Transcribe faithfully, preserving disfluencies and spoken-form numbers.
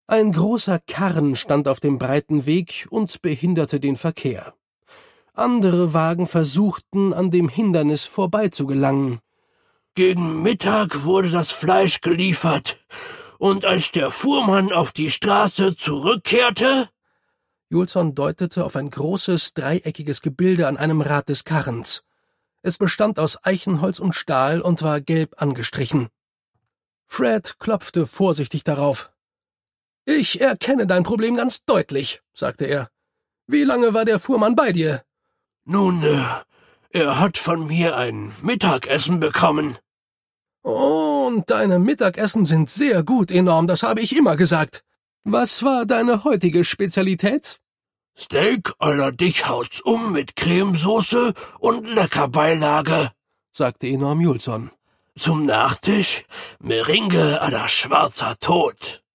Ein großer Karren stand auf dem breiten Weg und behinderte den Verkehr. Andere Wagen versuchten, an dem Hindernis vorbeizugelangen. Gegen Mittag wurde das Fleisch geliefert, und als der Fuhrmann auf die Straße zurückkehrte... Julson deutete auf ein großes, dreieckiges Gebilde an einem Rad des Karrens. Es bestand aus Eichenholz und Stahl und war gelb angestrichen. Fred klopfte vorsichtig darauf. »Ich erkenne dein Problem ganz deutlich«, sagte er. »Wie lange war der Fuhrmann bei dir?« »Nun, äh, er hat von mir ein Mittagessen bekommen.« »Oh, und deine Mittagessen sind sehr gut, enorm, das habe ich immer gesagt. Was war deine heutige Spezialität?« »Steak à la Dichhaut's-um mit Cremesoße und Leckerbeilage«, sagte Enorm Julson. »Zum Nachtisch Meringue à la Schwarzer Tod.«